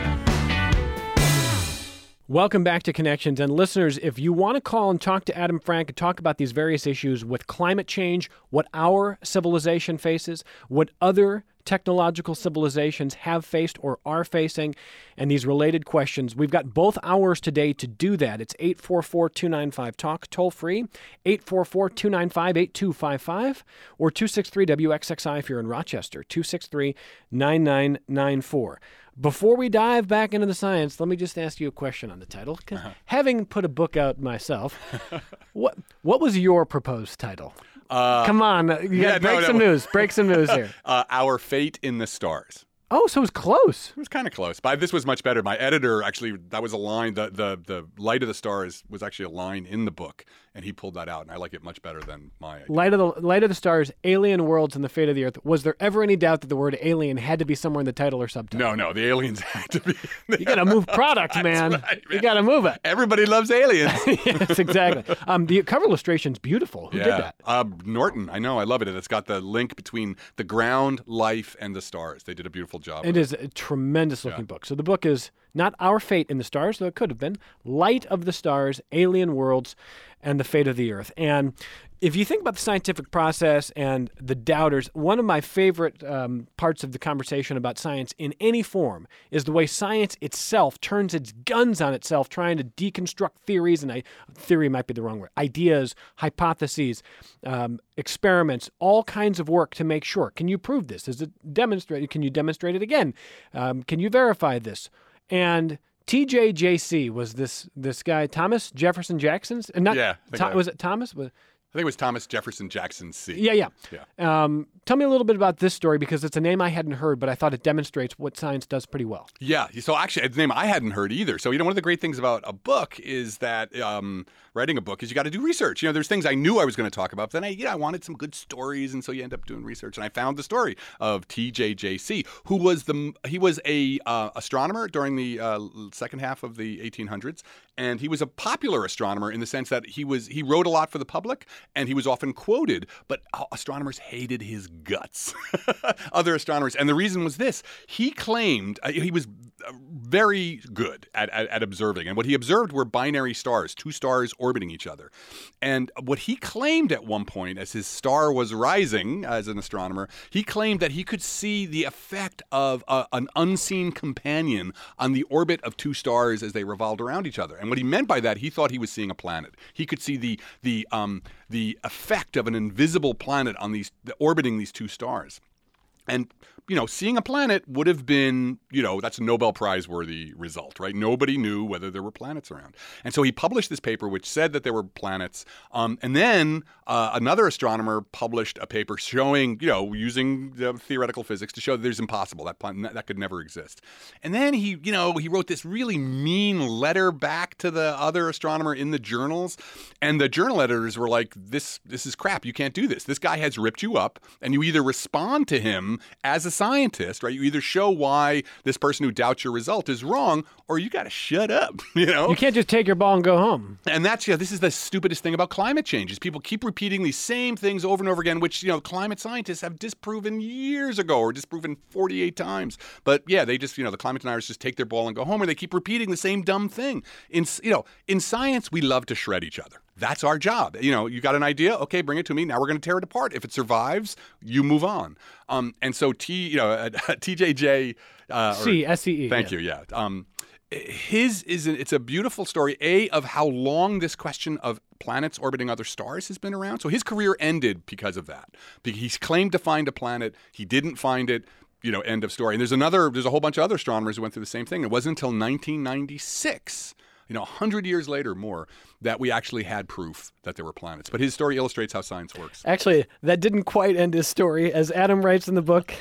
Welcome back to Connections. And listeners, if you want to call and talk to Adam Frank and talk about these various issues with climate change, what our civilization faces, what other technological civilizations have faced or are facing, and these related questions, we've got both hours today to do that. It's eight four four, two nine five, talk, toll free, eight four four, two nine five, eight two five five, or two six three W X X I if you're in Rochester, two six three, nine nine nine four. Before we dive back into the science, let me just ask you a question on the title. 'Cause uh-huh. having put a book out myself, what what was your proposed title? Uh, Come on, you yeah, got break no, some no. news. Break some news here. Uh, Our Fate in the Stars. Oh, so it was close. It was kind of close, but this was much better. My editor actually, that was a line. The the the Light of the Stars was actually a line in the book, and he pulled that out, and I like it much better than my idea. Light of the Light of the Stars, Alien Worlds, and the Fate of the Earth. Was there ever any doubt that the word alien had to be somewhere in the title or subtitle? No, no, the aliens had to be. You got to move product, man. Right, man. You got to move it. Everybody loves aliens. Yes, exactly. Um, the cover illustration's beautiful. Who yeah. did that? Uh, Norton. I know. I love it. It's got the link between the ground, life, and the stars. They did a beautiful job. It is a tremendous looking yeah. book. So the book is not Our Fate in the Stars, though it could have been, Light of the Stars, Alien Worlds, and the Fate of the Earth. And if you think about the scientific process and the doubters, one of my favorite um, parts of the conversation about science in any form is the way science itself turns its guns on itself, trying to deconstruct theories, and I, theory might be the wrong word, ideas, hypotheses, um, experiments, all kinds of work to make sure. Can you prove this? Is it demonstrated? Can you demonstrate it again? Um, can you verify this? And T J J C was this this guy, Thomas Jefferson Jackson's? And not, yeah. Th- was it Thomas? Was, I think it was Thomas Jefferson Jackson C. Yeah, yeah. yeah. Um, tell me a little bit about this story, because it's a name I hadn't heard, but I thought it demonstrates what science does pretty well. Yeah. So actually, it's a name I hadn't heard either. So, you know, one of the great things about a book is that um, writing a book is you got to do research. You know, there's things I knew I was going to talk about, but then I, you know, I wanted some good stories, and so you end up doing research. And I found the story of T J J C, who was the he was a uh, astronomer during the uh, second half of the eighteen hundreds, and he was a popular astronomer in the sense that he was he wrote a lot for the public, and he was often quoted, but astronomers hated his guts, other astronomers. And the reason was this. He claimed uh, he was very good at, at, at observing. And what he observed were binary stars, two stars orbiting each other. And what he claimed at one point, as his star was rising as an astronomer, he claimed that he could see the effect of a, an unseen companion on the orbit of two stars as they revolved around each other. And what he meant by that, he thought he was seeing a planet. He could see the the um, the effect of an invisible planet on these orbiting these two stars. And, you know, seeing a planet would have been, you know, that's a Nobel Prize worthy result, right? Nobody knew whether there were planets around. And so he published this paper which said that there were planets. Um, and then uh, another astronomer published a paper showing, you know, using the theoretical physics to show that there's impossible. That planet, that could never exist. And then he, you know, he wrote this really mean letter back to the other astronomer in the journals. And the journal editors were like, this, this is crap. You can't do this. This guy has ripped you up, and you either respond to him as a scientist, right? You either show why this person who doubts your result is wrong, or you got to shut up, you know? You can't just take your ball and go home. And that's, yeah, this is the stupidest thing about climate change is people keep repeating these same things over and over again, which, you know, climate scientists have disproven years ago or disproven forty-eight times. But yeah, they just, you know, the climate deniers just take their ball and go home, or they keep repeating the same dumb thing. In, you know, in science, we love to shred each other. That's our job. You know, you got an idea? Okay, bring it to me. Now we're going to tear it apart. If it survives, you move on. Um, and so T, you know, uh, T J J uh, C S E E. Thank yeah. you. Yeah. Um, his is it's a beautiful story. A of how long this question of planets orbiting other stars has been around. So his career ended because of that. He's claimed to find a planet. He didn't find it. You know, end of story. And there's another. There's a whole bunch of other astronomers who went through the same thing. It wasn't until nineteen ninety-six. You know, one hundred years later more, that we actually had proof that there were planets. But his story illustrates how science works. Actually, that didn't quite end his story. As Adam writes in the book,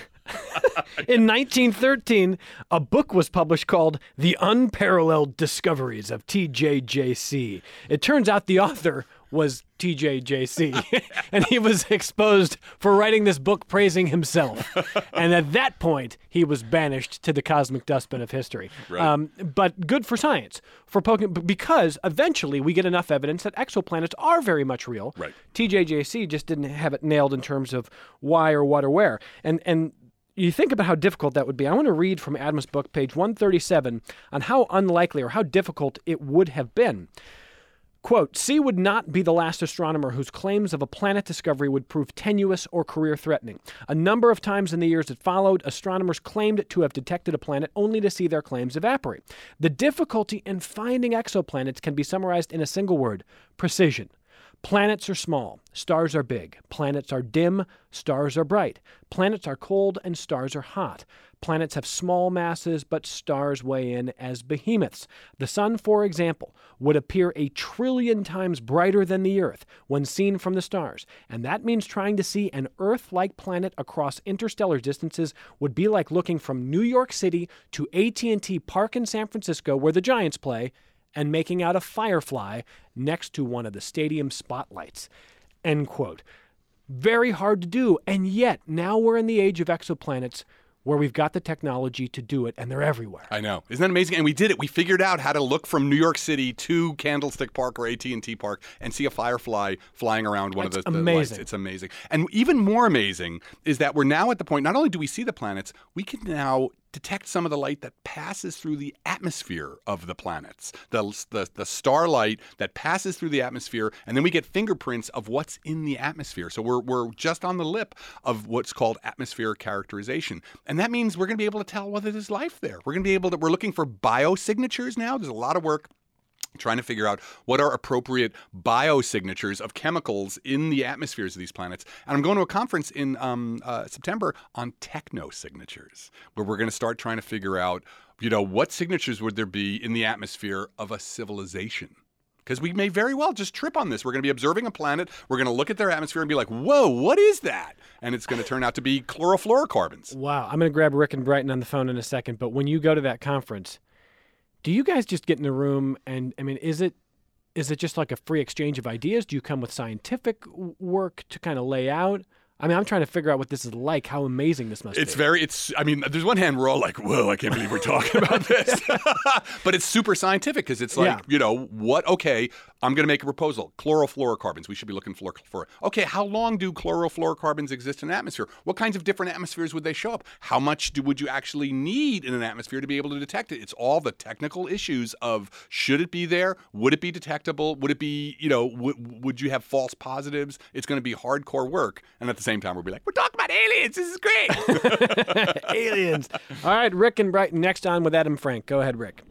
in nineteen thirteen, a book was published called The Unparalleled Discoveries of T J J C. It turns out the author was T J J C, and he was exposed for writing this book praising himself. And at that point, he was banished to the cosmic dustbin of history. Right. Um, but good for science, for poking, because eventually we get enough evidence that exoplanets are very much real. Right. T J J C just didn't have it nailed in terms of why or what or where. And and you think about how difficult that would be. I want to read from Adam's book, page one thirty-seven, on how unlikely or how difficult it would have been. Quote, C would not be the last astronomer whose claims of a planet discovery would prove tenuous or career-threatening. A number of times in the years that followed, astronomers claimed to have detected a planet only to see their claims evaporate. The difficulty in finding exoplanets can be summarized in a single word: precision. Planets are small, stars are big. Planets are dim, stars are bright. Planets are cold and stars are hot. Planets have small masses, but stars weigh in as behemoths. The sun, for example, would appear a trillion times brighter than the Earth when seen from the stars, and that means trying to see an Earth-like planet across interstellar distances would be like looking from New York City to A T and T Park in San Francisco, where the Giants play, and making out a firefly next to one of the stadium spotlights. End quote. Very hard to do, and yet now we're in the age of exoplanets, where we've got the technology to do it, and they're everywhere. I know. Isn't that amazing? And we did it. We figured out how to look from New York City to Candlestick Park or A T and T Park and see a firefly flying around one That's of the, the amazing. lights. It's amazing. And even more amazing is that we're now at the point, not only do we see the planets, we can now detect some of the light that passes through the atmosphere of the planets, the, the the starlight that passes through the atmosphere, and then we get fingerprints of what's in the atmosphere. So we're we're just on the lip of what's called atmospheric characterization, and that means we're going to be able to tell whether there's life there. We're going to be able to. We're looking for biosignatures now. There's a lot of work trying to figure out what are appropriate biosignatures of chemicals in the atmospheres of these planets. And I'm going to a conference in um, uh, September on technosignatures, where we're going to start trying to figure out, you know, what signatures would there be in the atmosphere of a civilization? Because we may very well just trip on this. We're going to be observing a planet. We're going to look at their atmosphere and be like, whoa, what is that? And it's going to turn out to be chlorofluorocarbons. Wow. I'm going to grab Rick and Brighton on the phone in a second. But when you go to that conference, do you guys just get in a room and, I mean, is it is it just like a free exchange of ideas? Do you come with scientific work to kind of lay out? I mean, I'm trying to figure out what this is like, how amazing this must it's be. It's very, it's, I mean, there's one hand we're all like, whoa, I can't believe we're talking about this. But it's super scientific because it's like, yeah. you know, what, okay, I'm going to make a proposal. Chlorofluorocarbons, we should be looking for, for, okay, how long do chlorofluorocarbons exist in an atmosphere? What kinds of different atmospheres would they show up? How much do, would you actually need in an atmosphere to be able to detect it? It's all the technical issues of, should it be there? Would it be detectable? Would it be, you know, w- would you have false positives? It's going to be hardcore work. And at the same time, we'll be like, we're talking about aliens. This is great. Aliens. All right, Rick and Brighton next on with Adam Frank. Go ahead, Rick.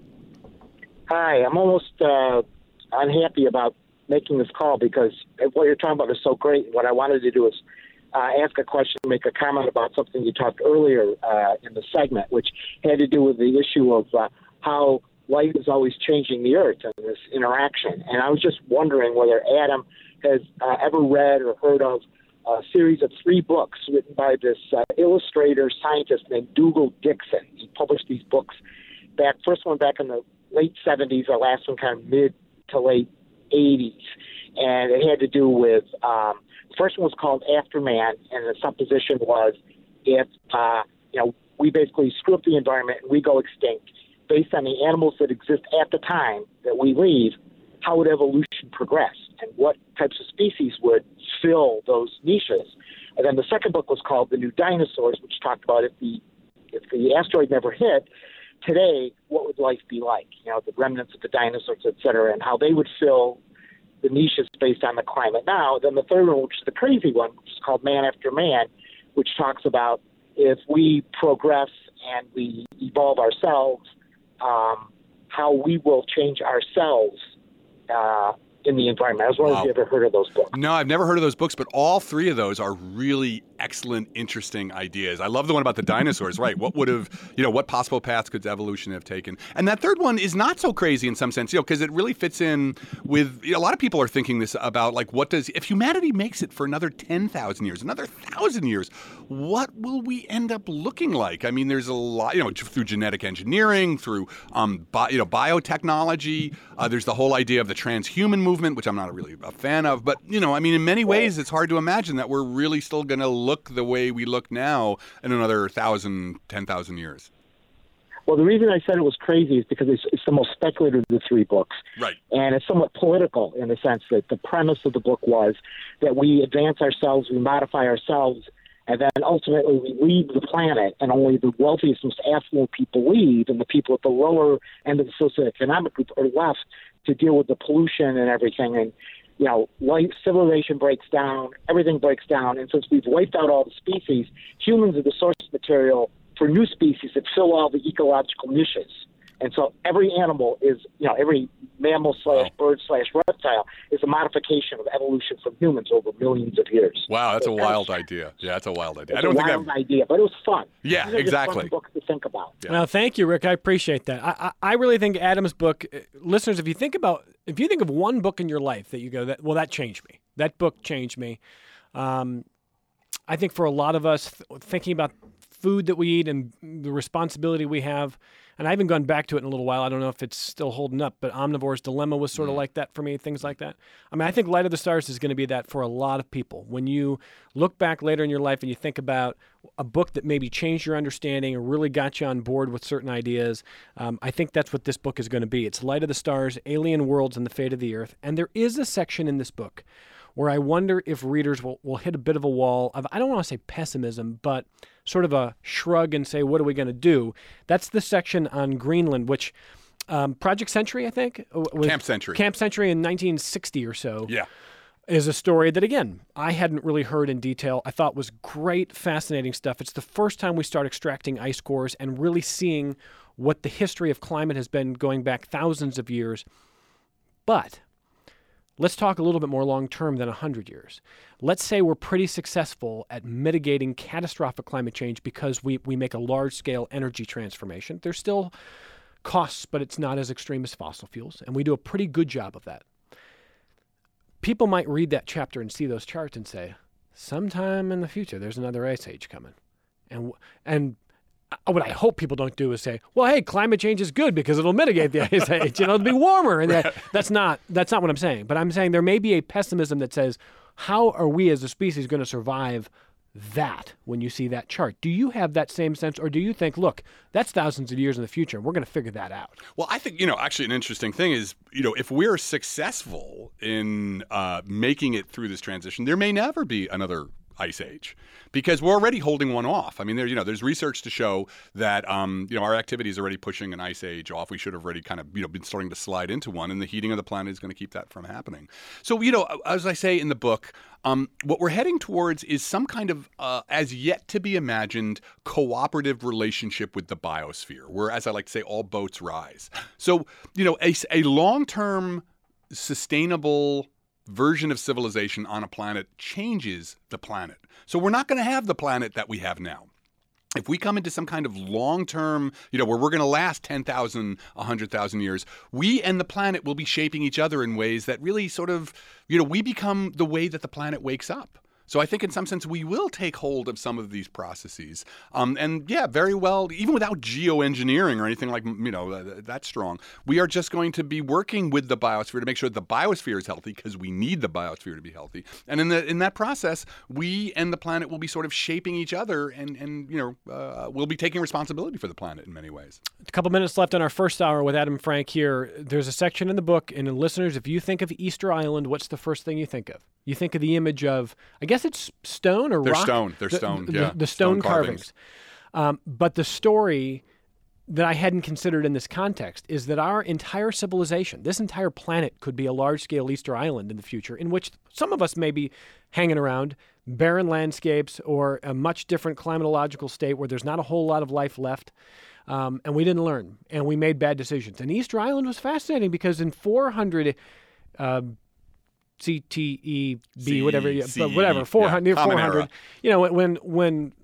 Hi, I'm almost uh, unhappy about making this call because what you're talking about is so great. What I wanted to do is uh, ask a question, make a comment about something you talked earlier uh, in the segment, which had to do with the issue of uh, how light is always changing the Earth and this interaction. And I was just wondering whether Adam has uh, ever read or heard of a series of three books written by this uh, illustrator scientist named Dougal Dixon. He published these books back, first one back in the late seventies, the last one kind of mid to late eighties. And it had to do with, um, the first one was called Afterman, and the supposition was if, uh, you know, we basically screw up the environment and we go extinct, based on the animals that exist at the time that we leave, how would evolution progress and what types of species would fill those niches. And then the second book was called The New Dinosaurs, which talked about if the if the asteroid never hit, today, what would life be like? You know, the remnants of the dinosaurs, et cetera, and how they would fill the niches based on the climate now. Then the third one, which is the crazy one, which is called Man After Man, which talks about if we progress and we evolve ourselves, um, how we will change ourselves uh, in the environment. I was wondering Wow. if you ever heard of those books. No, I've never heard of those books, but all three of those are really excellent, interesting ideas. I love the one about the dinosaurs, right? What would have, you know, what possible paths could evolution have taken? And that third one is not so crazy in some sense, you know, because it really fits in with, you know, a lot of people are thinking this about, like, what does, if humanity makes it for another ten thousand years, another one thousand years, what will we end up looking like? I mean, there's a lot, you know, through genetic engineering, through, um, bi- you know, biotechnology, uh, there's the whole idea of the transhuman movement, which I'm not really a fan of, but, you know, I mean, in many ways, it's hard to imagine that we're really still going to look the way we look now in another thousand, ten thousand years. Well, the reason I said it was crazy is because it's, it's the most speculative of the three books. Right. And it's somewhat political in the sense that the premise of the book was that we advance ourselves, we modify ourselves, and then ultimately we leave the planet, and only the wealthiest, most affluent people leave, and the people at the lower end of the socioeconomic group are left to deal with the pollution and everything. And you know, life, civilization breaks down, everything breaks down, and since we've wiped out all the species, humans are the source material for new species that fill all the ecological niches. And so every animal is, you know, every mammal slash bird slash reptile is a modification of evolution from humans over millions of years. Wow, that's so a wild idea. Yeah, that's a wild idea. It's I don't a think wild I've... idea, but it was fun. Yeah, These are just exactly. fun books to think about. Yeah. Well, thank you, Rick. I appreciate that. I, I, I really think Adam's book, uh, listeners, if you think about, if you think of one book in your life that you go, that well, that changed me. That book changed me. Um, I think for a lot of us, th- thinking about food that we eat and the responsibility we have, and I haven't gone back to it in a little while. I don't know if it's still holding up, but Omnivore's Dilemma was sort of like that for me, things like that. I mean, I think Light of the Stars is going to be that for a lot of people. When you look back later in your life and you think about a book that maybe changed your understanding or really got you on board with certain ideas, um, I think that's what this book is going to be. It's Light of the Stars, Alien Worlds, and the Fate of the Earth. And there is a section in this book where I wonder if readers will, will hit a bit of a wall of, I don't want to say pessimism, but sort of a shrug and say, what are we going to do? That's the section on Greenland, which um, Project Century, I think? Was, Camp Century. Camp Century in nineteen sixty or so. Yeah. Is a story that, again, I hadn't really heard in detail. I thought was great, fascinating stuff. It's the first time we start extracting ice cores and really seeing what the history of climate has been going back thousands of years. But let's talk a little bit more long-term than one hundred years. Let's say we're pretty successful at mitigating catastrophic climate change because we, we make a large-scale energy transformation. There's still costs, but it's not as extreme as fossil fuels, and we do a pretty good job of that. People might read that chapter and see those charts and say, sometime in the future, there's another ice age coming. And and what I hope people don't do is say, well, hey, climate change is good because it'll mitigate the ice age. You know, it'll be warmer. And that, that's not that's not what I'm saying. But I'm saying there may be a pessimism that says, how are we as a species going to survive that when you see that chart? Do you have that same sense, or do you think, look, that's thousands of years in the future, and we're going to figure that out? Well, I think, you know, actually an interesting thing is, you know, if we're successful in uh, making it through this transition, there may never be another ice age because we're already holding one off. I mean, there, you know, there's research to show that, um, you know, our activity is already pushing an ice age off. We should have already kind of, you know, been starting to slide into one, and the heating of the planet is going to keep that from happening. So, you know, as I say in the book, um, what we're heading towards is some kind of, uh, as yet to be imagined, cooperative relationship with the biosphere, where, as I like to say, all boats rise. So, you know, a, a long-term sustainable version of civilization on a planet changes the planet. So we're not going to have the planet that we have now. If we come into some kind of long-term, you know, where we're going to last ten thousand, one hundred thousand years, we and the planet will be shaping each other in ways that really sort of, you know, we become the way that the planet wakes up. So I think in some sense we will take hold of some of these processes. Um, and yeah, very well, even without geoengineering or anything like, you know, that, that strong, we are just going to be working with the biosphere to make sure that the biosphere is healthy because we need the biosphere to be healthy. And in the in that process, we and the planet will be sort of shaping each other and, and you know, uh, we'll be taking responsibility for the planet in many ways. A couple minutes left on our first hour with Adam Frank here. There's a section in the book, and listeners, if you think of Easter Island, what's the first thing you think of? You think of the image of, I guess it's stone or They're rock? stone. They're the, stone, the, yeah. The, the stone, Stone carvings. carvings. Um, but the story that I hadn't considered in this context is that our entire civilization, this entire planet, could be a large-scale Easter Island in the future, in which some of us may be hanging around, barren landscapes or a much different climatological state where there's not a whole lot of life left, um, and we didn't learn, and we made bad decisions. And Easter Island was fascinating because in four hundred uh, C T E B, C, whatever, C, but whatever, four hundred, yeah, four hundred, you know, when when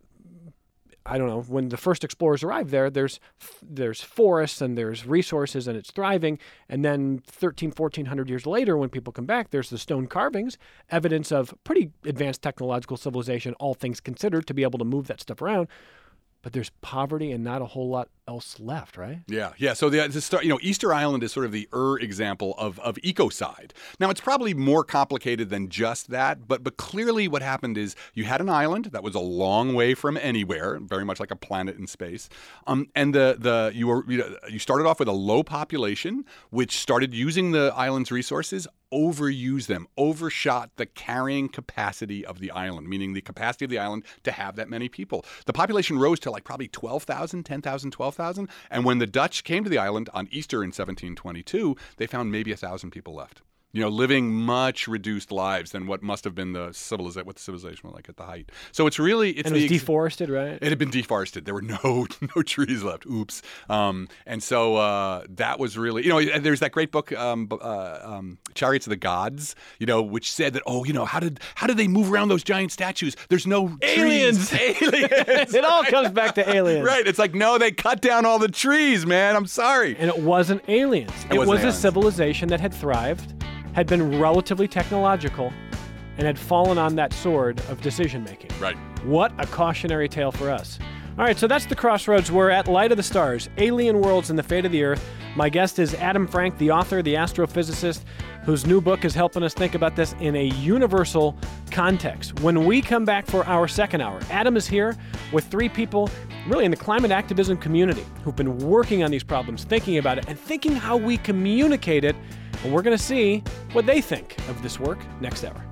I don't know, when the first explorers arrived there, there's there's forests and there's resources and it's thriving. And then thirteen, fourteen hundred years later, when people come back, there's the stone carvings, evidence of pretty advanced technological civilization, all things considered, to be able to move that stuff around. But there's poverty and not a whole lot else left, right? Yeah, yeah. So the, the start, you know, Easter Island is sort of the Ur example of of ecocide. Now it's probably more complicated than just that, but but clearly what happened is you had an island that was a long way from anywhere, very much like a planet in space, um, and the the you were you, know, you started off with a low population, which started using the island's resources. Overused them, overshot the carrying capacity of the island, meaning the capacity of the island to have that many people. The population rose to like probably twelve thousand, ten thousand, twelve thousand. And when the Dutch came to the island on Easter in seventeen twenty-two, they found maybe one thousand people left. You know, living much reduced lives than what must have been the civilization, what the civilization was like at the height. So it's really, it's and it was the, deforested, right? It had been deforested. There were no no trees left. Oops. Um, and so uh, that was really, you know, there's that great book, um, uh, um, Chariots of the Gods, you know, which said that, oh, you know, how did how did they move around those giant statues? There's no aliens. trees. Aliens. It all comes back to aliens. Right. It's like, no, they cut down all the trees, man. I'm sorry. And it wasn't aliens. It It, wasn't was aliens. a civilization that had thrived, had been relatively technological, and had fallen on that sword of decision-making. Right. What a cautionary tale for us. All right, so that's the crossroads. We're at Light of the Stars, Alien Worlds and the Fate of the Earth. My guest is Adam Frank, the author, the astrophysicist, whose new book is helping us think about this in a universal context. When we come back for our second hour, Adam is here with three people really in the climate activism community who've been working on these problems, thinking about it, and thinking how we communicate it. And we're going to see what they think of this work next hour.